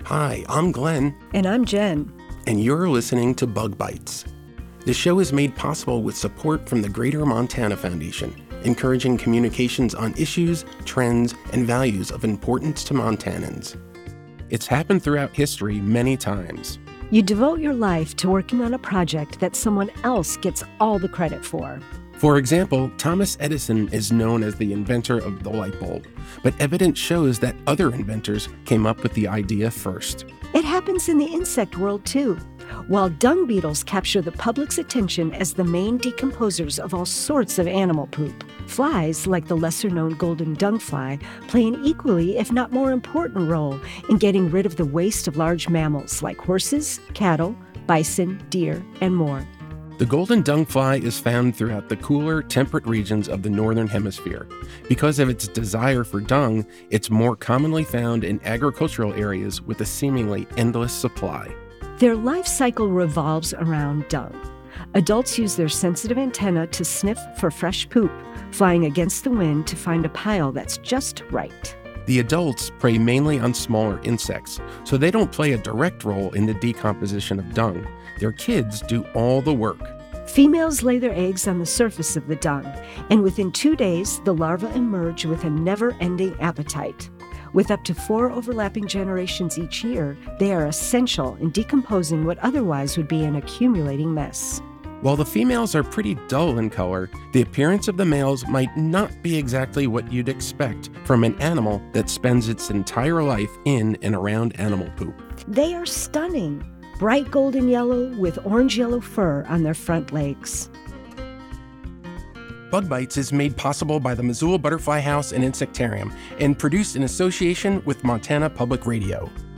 Hi, I'm Glenn, And I'm Jen. and you're listening to Bug Bites. The show is made possible with support from the Greater Montana Foundation, encouraging communications on issues, trends, and values of importance to Montanans. It's happened throughout history many times. You devote your life to working on a project that someone else gets all the credit for. For example, Thomas Edison is known as the inventor of the light bulb, but evidence shows that other inventors came up with the idea first. It happens in the insect world too. While dung beetles capture the public's attention as the main decomposers of all sorts of animal poop, flies, like the lesser-known golden dungfly, play an equally, if not more important role in getting rid of the waste of large mammals like horses, cattle, bison, deer, and more. The golden dungfly is found throughout the cooler, temperate regions of the northern hemisphere. Because of its desire for dung, it's more commonly found in agricultural areas with a seemingly endless supply. Their life cycle revolves around dung. Adults use their sensitive antennae to sniff for fresh poop, flying against the wind to find a pile that's just right. The adults prey mainly on smaller insects, so they don't play a direct role in the decomposition of dung. Their kids do all the work. Females lay their eggs on the surface of the dung, and within 2 days, the larvae emerge with a never-ending appetite. With up to 4 overlapping generations each year, they are essential in decomposing what otherwise would be an accumulating mess. While the females are pretty dull in color, the appearance of the males might not be exactly what you'd expect from an animal that spends its entire life in and around animal poop. They are stunning, bright golden yellow with orange-yellow fur on their front legs. Bug Bites is made possible by the Missoula Butterfly House and Insectarium and produced in association with Montana Public Radio.